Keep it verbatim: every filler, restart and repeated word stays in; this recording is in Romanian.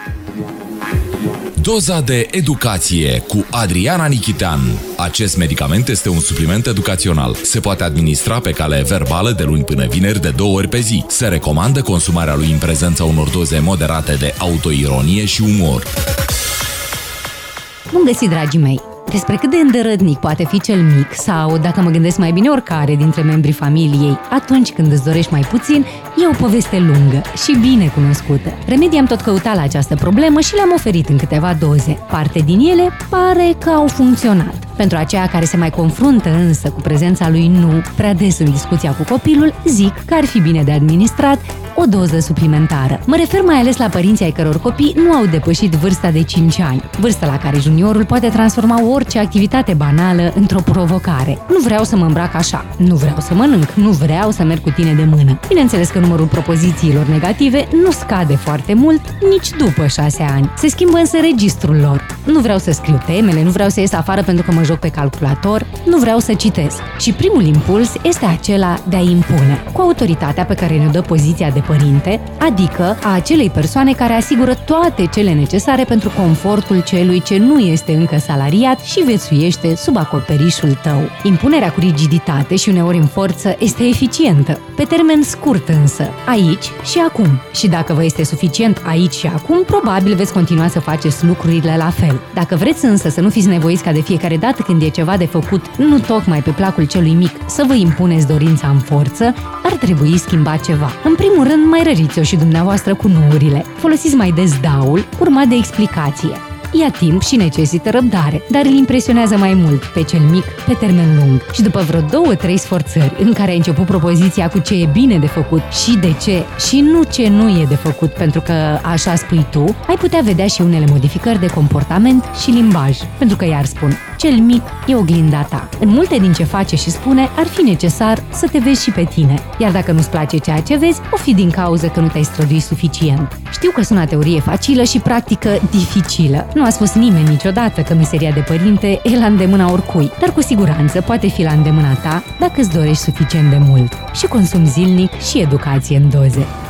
Doza de educație cu Adriana Nichitean. Acest medicament este un supliment educațional. Se poate administra pe cale verbală de luni până vineri de două ori pe zi. Se recomandă consumarea lui în prezența unor doze moderate de autoironie și umor. Bun găsit, dragii mei! Despre cât de îndărătnic poate fi cel mic sau, dacă mă gândesc mai bine, oricare dintre membrii familiei, atunci când îți dorești mai puțin, e o poveste lungă și bine cunoscută. Remedii am tot căutat la această problemă și le-am oferit în câteva doze. Parte din ele pare că au funcționat. Pentru aceia care se mai confruntă însă cu prezența lui nu prea des în discuția cu copilul, zic că ar fi bine de administrat o doză suplimentară. Mă refer mai ales la părinții ai căror copii nu au depășit vârsta de cinci ani, vârstă la care juniorul poate transforma orice activitate banală într-o provocare. Nu vreau să mă îmbrac așa, nu vreau să mănânc, nu vreau să merg cu tine de mână. Bineînțeles că numărul propozițiilor negative nu scade foarte mult nici după șase ani. Se schimbă însă registrul lor. Nu vreau să scriu temele, nu vreau să ies afară pentru că mă joc pe calculator, nu vreau să citesc. Și primul impuls este acela de a impune, cu autoritatea pe care ne dă poziția de părinte, adică a acelei persoane care asigură toate cele necesare pentru confortul celui ce nu este încă salariat și viețuiește sub acoperișul tău. Impunerea cu rigiditate și uneori în forță este eficientă, pe termen scurt însă, aici și acum. Și dacă vă este suficient aici și acum, probabil veți continua să faceți lucrurile la fel. Dacă vreți însă să nu fiți nevoiți ca de fiecare dată când e ceva de făcut, nu tocmai pe placul celui mic, să vă impuneți dorința în forță, ar trebui schimbat ceva. În primul rând, mai răriți-o și dumneavoastră cu nuurile. Folosiți mai des daul, urmat de explicație. Ia timp și necesită răbdare, dar îl impresionează mai mult pe cel mic pe termen lung. Și după vreo două, trei sforțări în care ai început propoziția cu ce e bine de făcut și de ce și nu ce nu e de făcut pentru că așa spui tu, ai putea vedea și unele modificări de comportament și limbaj. Pentru că iar spun, cel mic e oglinda ta. În multe din ce face și spune, ar fi necesar să te vezi și pe tine. Iar dacă nu-ți place ceea ce vezi, o fi din cauză că nu te-ai străduit suficient. Știu că sună teorie facilă și practică dificilă. Nu a spus nimeni niciodată că meseria de părinte e la îndemâna oricui, dar cu siguranță poate fi la îndemâna ta dacă îți dorești suficient de mult și consumi zilnic și educație în doze.